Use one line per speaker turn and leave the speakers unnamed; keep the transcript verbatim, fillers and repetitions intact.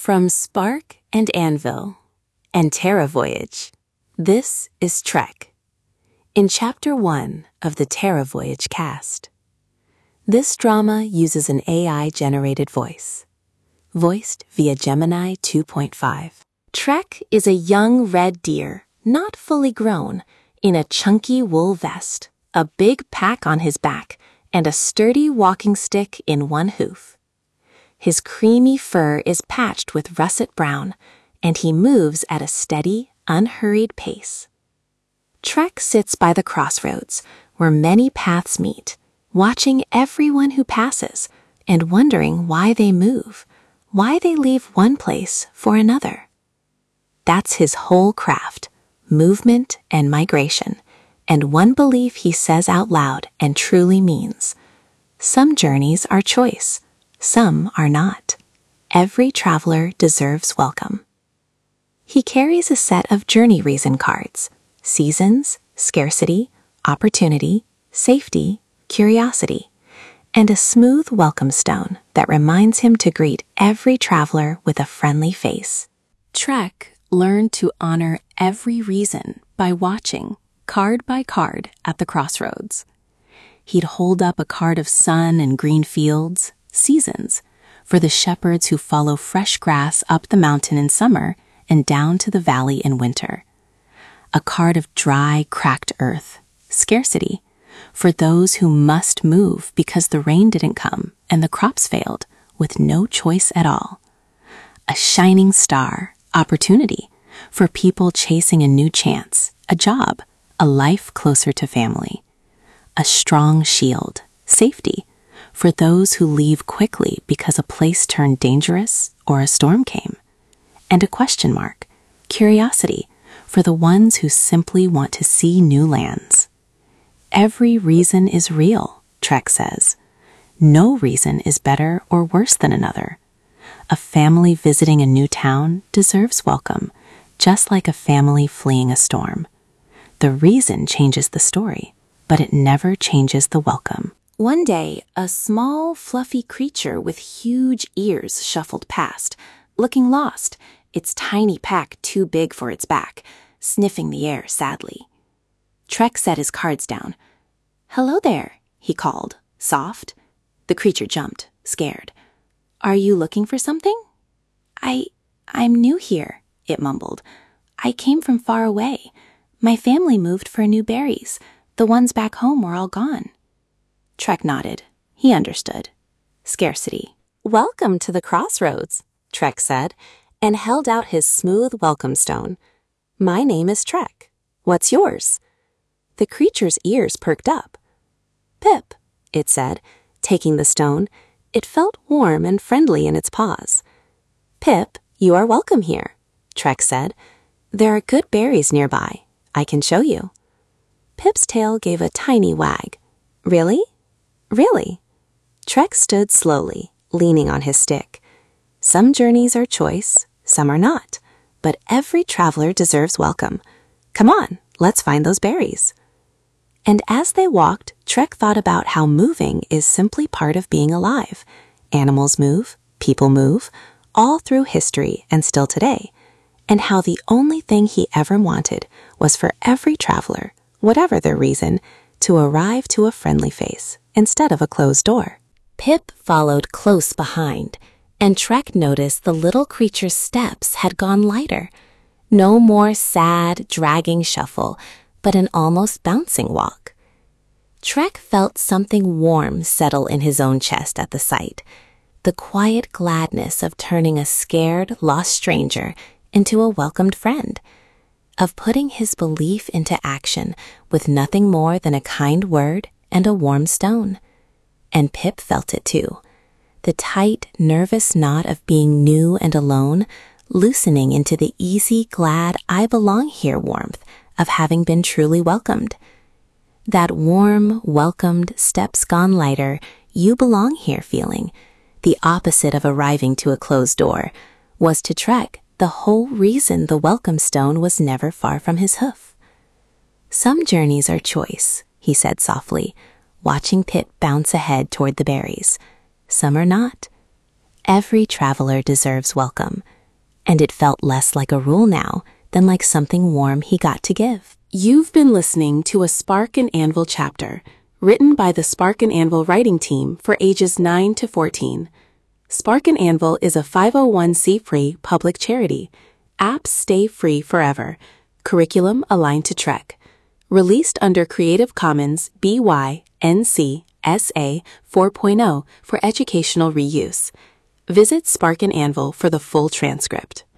From Spark and Anvil and Terra Voyage, this is Trek. In Chapter one of the Terra Voyage cast. This drama uses an A I-generated voice, voiced via Gemini two point five. Trek is a young red deer, not fully grown, in a chunky wool vest, a big pack on his back, and a sturdy walking stick in one hoof. His creamy fur is patched with russet brown, and he moves at a steady, unhurried pace. Trek sits by the crossroads, where many paths meet, watching everyone who passes and wondering why they move, why they leave one place for another. That's his whole craft, movement and migration, and one belief he says out loud and truly means. Some journeys are choice. Some are not. Every traveler deserves welcome. He carries a set of journey reason cards: seasons, scarcity, opportunity, safety, curiosity, and a smooth welcome stone that reminds him to greet every traveler with a friendly face. Trek learned to honor every reason by watching, card by card, at the crossroads. He'd hold up a card of sun and green fields, seasons, for the shepherds who follow fresh grass up the mountain in summer and down to the valley in winter. A card of dry, cracked earth, scarcity, for those who must move because the rain didn't come and the crops failed, with no choice at all. A shining star, opportunity, for people chasing a new chance, a job, a life closer to family. A strong shield, safety, for those who leave quickly because a place turned dangerous or a storm came. And a question mark, curiosity, for the ones who simply want to see new lands. Every reason is real, Trek says. No reason is better or worse than another. A family visiting a new town deserves welcome, just like a family fleeing a storm. The reason changes the story, but it never changes the welcome. One day, a small, fluffy creature with huge ears shuffled past, looking lost, its tiny pack too big for its back, sniffing the air sadly. Trek set his cards down. "Hello there," he called, soft. The creature jumped, scared. "Are you looking for something?" I, I'm new here," it mumbled. "I came from far away. My family moved for new berries. The ones back home were all gone." Trek nodded. He understood. Scarcity. "Welcome to the crossroads," Trek said, and held out his smooth welcome stone. "My name is Trek. What's yours?" The creature's ears perked up. "Pip," it said, taking the stone. It felt warm and friendly in its paws. "Pip, you are welcome here," Trek said. "There are good berries nearby. I can show you." Pip's tail gave a tiny wag. "Really? Really?" Trek stood slowly, leaning on his stick. Some journeys are choice, some are not, but every traveler deserves welcome. Come on, let's find those berries. And as they walked, Trek thought about how moving is simply part of being alive. Animals move, people move, all through history and still today, and how the only thing he ever wanted was for every traveler, whatever their reason, to arrive to a friendly face instead of a closed door. Pip followed close behind, and Trek noticed the little creature's steps had gone lighter. No more sad, dragging shuffle, but an almost bouncing walk. Trek felt something warm settle in his own chest at the sight, the quiet gladness of turning a scared, lost stranger into a welcomed friend, of putting his belief into action with nothing more than a kind word and a warm stone. And Pip felt it too, the tight, nervous knot of being new and alone, loosening into the easy, glad, I belong here warmth of having been truly welcomed. That warm, welcomed, steps gone lighter, you belong here feeling, the opposite of arriving to a closed door, was to Trek the whole reason the welcome stone was never far from his hoof. "Some journeys are choice," he said softly, watching Pip bounce ahead toward the berries. "Some are not. Every traveler deserves welcome, and it felt less like a rule now than like something warm he got to give. You've been listening to a Spark and Anvil chapter, written by the Spark and Anvil writing team for ages nine to fourteen. Spark and Anvil is a five oh one c three public charity. Apps stay free forever. Curriculum aligned to Trek. Released under Creative Commons B Y N C S A four point oh for educational reuse. Visit Spark and Anvil for the full transcript.